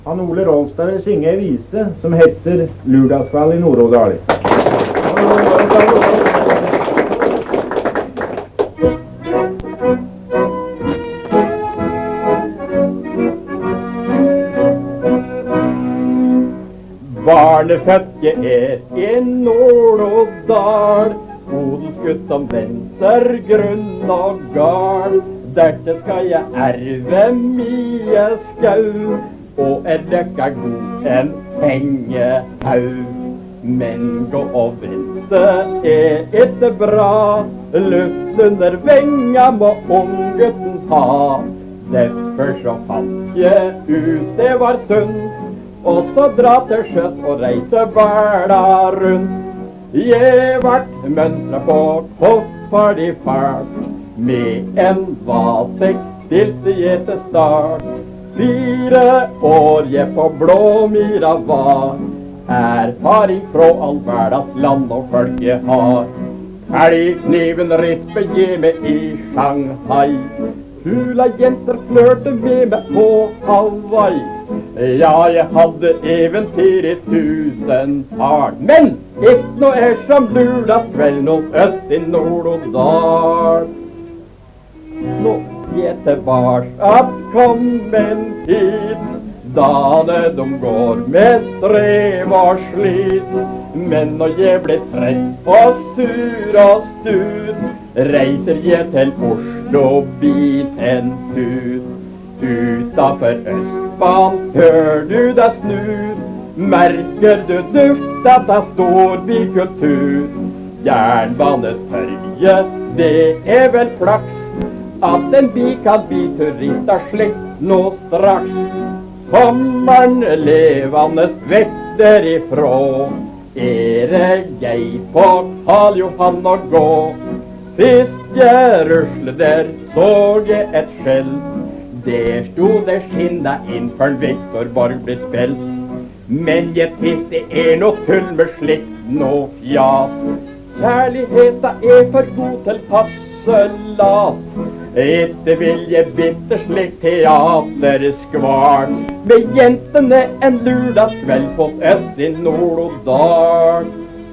Han Ole Rolstad vil synge en vise som heter Lurdagskveld i Nord-Odal. Barnefødt jeg i Nord-Odal, odelsgutt som venter grunn og gal. Dette skal jeg erve mye skau, og løkka god en pengehaug. Men gå og vente ikke bra, luft under venga må unggutten ha. Derfor så fant jeg ut det var sunt, og så dra til sjøs og reise verda rundt. Jeg vart mønstra på koffardig fart, med en vasekk stilte jeg til start. 4 år jeg på Blåmyra var, erfaring fra all hverdags land og folk jeg har. Elgkniven rispe jeg med i Shanghai, hula jenter flørte med meg på Hawaii. Ja, jeg hadde eventyr i 1000-tall, men ikke noe som Lurdagskvelden hos oss i Nord-Odal. Nå jeg tilbake at kommen hit, dane de går med strev og slit. Men når jeg blir trett og sur og stur, reiser jeg til Oslo bit en tur. Utenfor Østbanen hører du deg snur, merker du duftet av storbykultur. Jernbanetorget, det er vel flaks, at en by kan by turister slikt nå straks. Sommeren levende vekk derifrå, jeg på Karl Johan å gå. Sist jeg ruslet der, så jeg et skjelt. Der stod det skinna innfor Victor Borg blir spilt. Men jeg tyst det er noe tull med slikt nå fjas. Kjærligheta er for god til passelas. Etter vil jeg bitte slik teaterskval, med jentene en Lurdagskveld hos oss i Nord-Odal.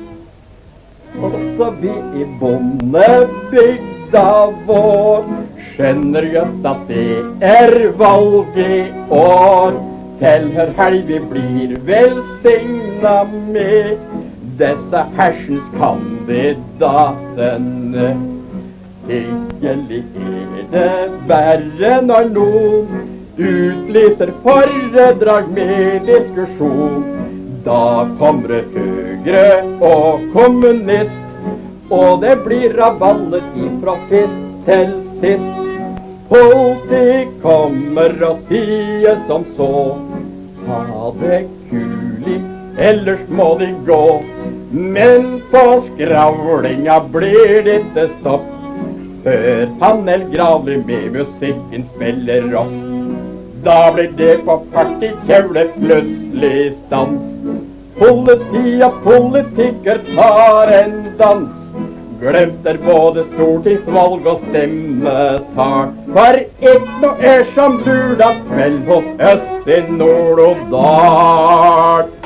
Også vi i bondebygda vår skjønner godt at det er valg i år. Til hør helg vi blir velsigna med disse hersens kandidatene. Hyggelig er det bare når noen utlyser foredrag med diskusjon. Da kommer det Høyre og kommunist, og det blir rabalder ifra fist til sist. Politi kommer og sier som så, ha det kulig, ellers må de gå. Men på skravlinga blir det ikke stopp, før Panel Gravli med musikken spiller opp. Da blir det på partykjøle plutselig stans. Politi og politiker tar en dans. Glemter både stortingsvalg og stemmetal. For ikke noe er som Lurdagskveld hos oss i Nord-Odal.